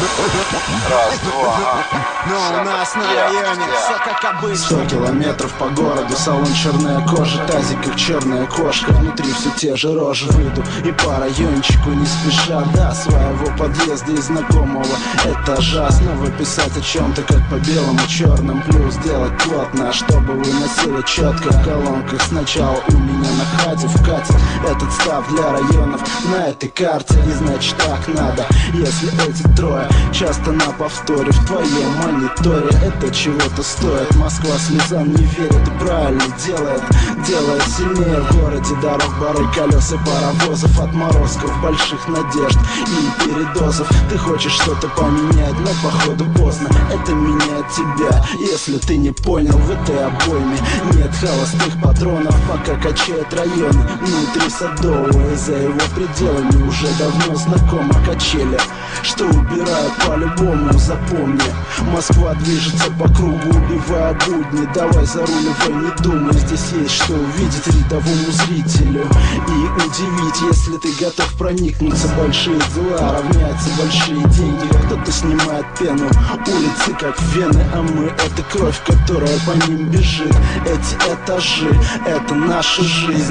Раз, два. Но у нас на районе все как обычно. 100 километров по городу, салон черная кожа, тазик как черная кошка, внутри все те же рожи. Выйду и по райончику не спеша до своего подъезда и знакомого этажа. Снова писать о чем-то как по белому черным, плюс делать плотно, чтобы выносило четко. В колонках сначала у меня на хате вкатит этот став для районов на этой карте. И значит так надо, если эти трое часто на повторе в твоем мониторе это чего-то стоит. Москва слезам не верит и правильно делает, делает сильнее в городе дорог, бары, колеса паровозов, отморозков, больших надежд и передозов. Ты хочешь что-то поменять, но походу поздно. Это меняет тебя, если ты не понял. В этой обойме нет холостых патронов, пока качает районы внутри Садового. И за его пределами уже давно знакомо качели, что убирают по-любому. Запомни, Москва движется по кругу, убивая будни. Давай заруливай, не думай, здесь есть что увидеть рядовому зрителю и удивить. Если ты готов проникнуться, большие дела равняются большие деньги. Кто-то снимает пену, улицы как вены, а мы — это кровь, которая по ним бежит. Эти этажи — это наша жизнь.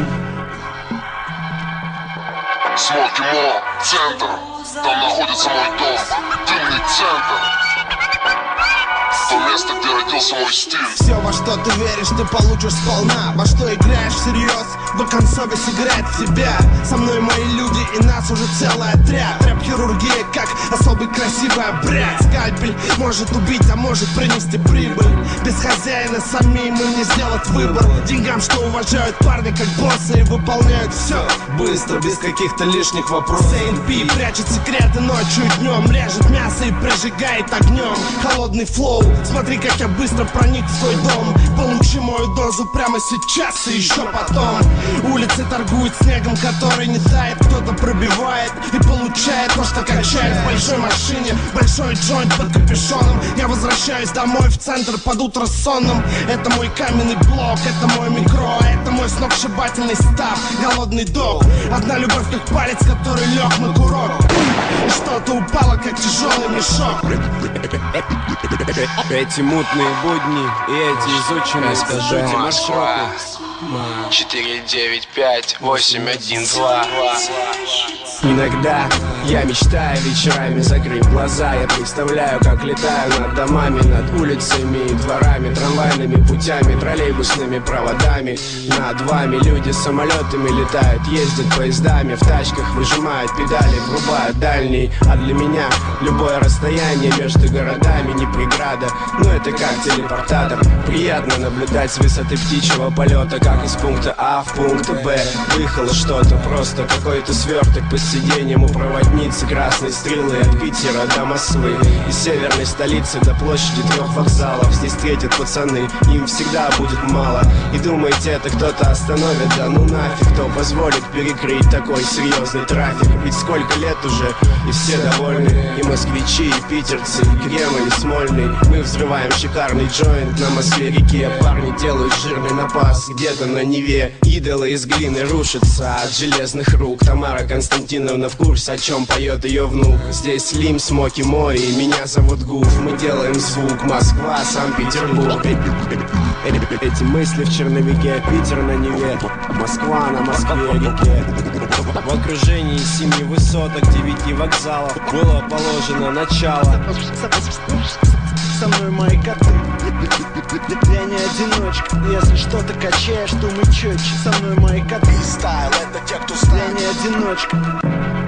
Смоки Молл, центр, там находится мой дом, дымный центр. То место, где родился мой стиль. Все, во что ты веришь, ты получишь сполна. Во что играешь всерьез, в концове сыграет в тебя. Со мной мои люди и нас уже целый отряд. Рэп-хирургия, как особый красивый обряд. Скальпель может убить, а может принести прибыль. Без хозяина самим им не сделать выбор. Деньгам, что уважают парни как боссы и выполняют все быстро, без каких-то лишних вопросов. Сейн-Пи прячет секреты ночью и днем, режет мясо и прожигает огнем. Холодный флоу, смотри, как я быстро проник в твой дом. Получи мою дозу прямо сейчас и еще потом. Улицы торгуют снегом, который не тает. Кто-то пробивает и получает то, что качает. В большой машине, большой джойнт под капюшоном. Я возвращаюсь домой в центр под утро сонным. Это мой каменный блок, это мой микро, это мой сногсшибательный став, голодный дог. Одна любовь как палец, который лег на курок. И что-то упало, как тяжелый мешок. Эти мутные будни и эти изученные, скажите, маршруты. 495-812. Иногда я мечтаю вечерами, закрыв глаза. Я представляю, как летаю над домами, над улицами и дворами, трамвайными путями, троллейбусными проводами. Над вами люди с самолетами летают, ездят поездами, в тачках выжимают педали, врубают дальний. А для меня любое расстояние между городами не преграда, но это как телепортатор. Приятно наблюдать с высоты птичьего полета, как из пункта А в пункт Б выехало что-то, просто какой-то сверток под сиденьем у проводницы красной стрелы. От Питера до Москвы, из северной столицы до площади 3 вокзалов. Здесь встретят пацаны, им всегда будет мало. И думаете, это кто-то остановит? Да ну нафиг, кто позволит перекрыть такой серьезный трафик? Ведь сколько лет уже, и все довольны. И москвичи, и питерцы, и Кремль, и Смольный. Мы взрываем шикарный джойнт на Москве-реке. Парни делают жирный напас где-то на Неве. Идолы из глины рушатся от железных рук. Тамара Константиновна в курсе, о чем поет ее внук. Здесь Слим, Смоки Мой, и меня зовут Гуф. Мы делаем звук, Москва, Санкт-Петербург. Эти мысли в черновике, Питер на Неве, Москва на Москве-реке. В окружении 7 высоток, 9 вокзалов было положено начало. Со мной мои коты. Я не одиночка. Если что-то качаешь, думай четче. Со мной мои коты. Стайл — это те, кто стайл. Я не одиночка.